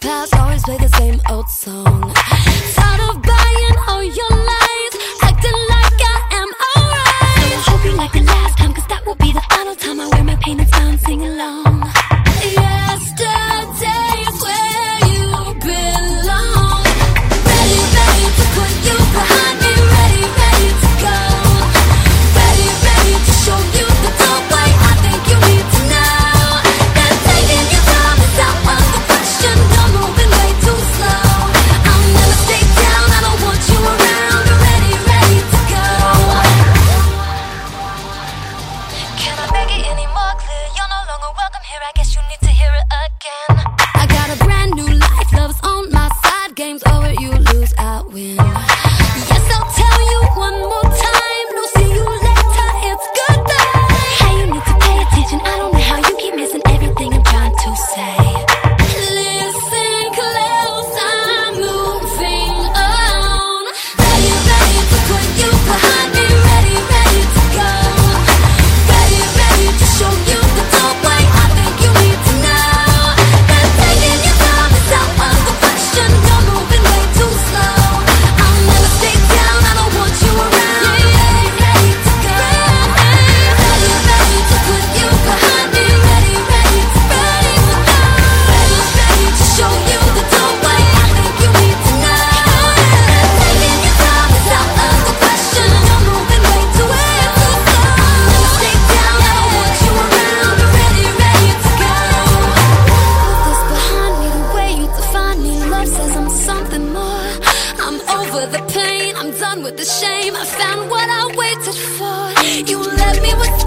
past, always play the same old song. Tired of buying all your lies, acting like I am alright. So I hope you like the last time, cause that will be the final time I wear my pain and smile and sing along. Yesterday's where you belong. Ready, ready to put you behind me. Ready, ready to go. Ready, ready to show you the doorway. I think you need to know that taking your time is out of the question. You're moving way too slow. I'll never stay down, I don't want you around. Ready, ready to go. Can I make it any more clear? You're no longer welcome here, I guess you need to hear it again. I got a brand new life, love's on my side. Game's over, you lose, I win. Yes, I'll tell you one more time. No, see you later, it's goodbye. Hey, you need to pay attention, I don't know how you keep missing everything I'm trying to say. Listen close, I'm moving on. Ready, ready to put you behind me. Ready, ready to go. Ready, ready to show you the doorway. I think you need to know that taking your time is out of the question. You're moving way too slow. I'll never stay down, I don't want you around. Ready, ready to go. Ready, ready to put you behind me. Ready, ready to go. Ready, ready to show you the doorway. I think you need to know that taking your time is out of the question. You're moving way too slow. I'll never stay down, I don't want you around. Ready, ready to go. Leave this behind me, the way you define me. Love says I'm something more. I'm over the pain, I'm done with the shame. I found what I waited for. You left me with